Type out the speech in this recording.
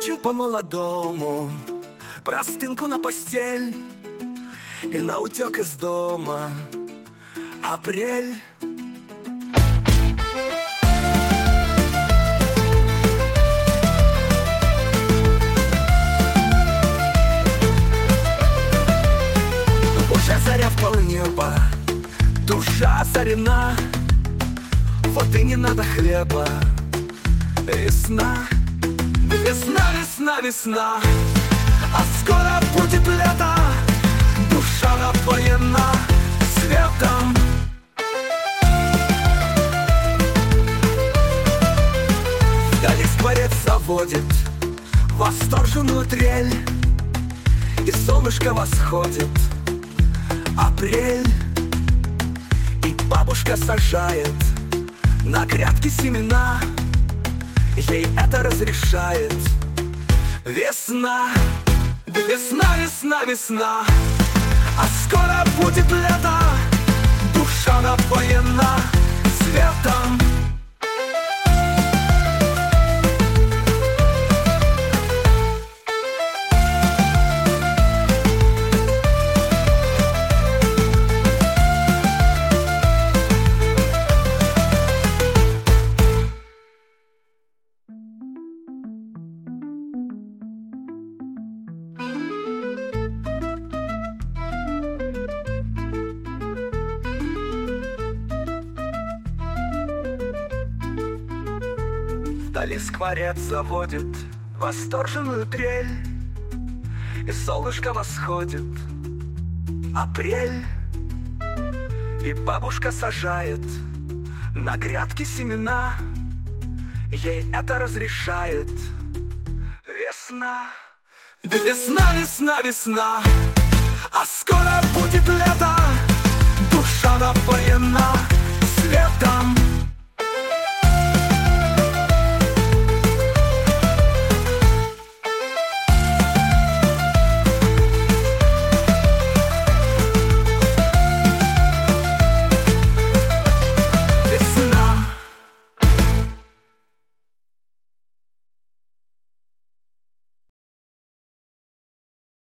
Хочу по-молодому простынку на постель и наутек из дома. Апрель. Уже заря в полнеба, душа озарена. Вот и не надо хлеба. Весна, весна, весна, весна. А скоро будет лето. Душа напоена светом. Вдали скворец заводит восторженную трель, и солнышко восходит. Апрель. И бабушка сажает на грядке семена, ей это разрешает. Весна, весна, весна, весна. А скоро будет лето. Душа напоена светом. Вдали скворец заводит восторженную трель, и солнышко восходит. Апрель. И бабушка сажает на грядке семена, ей это разрешает. Весна, весна, весна, весна. А скоро будет лето. Душа напоена светом.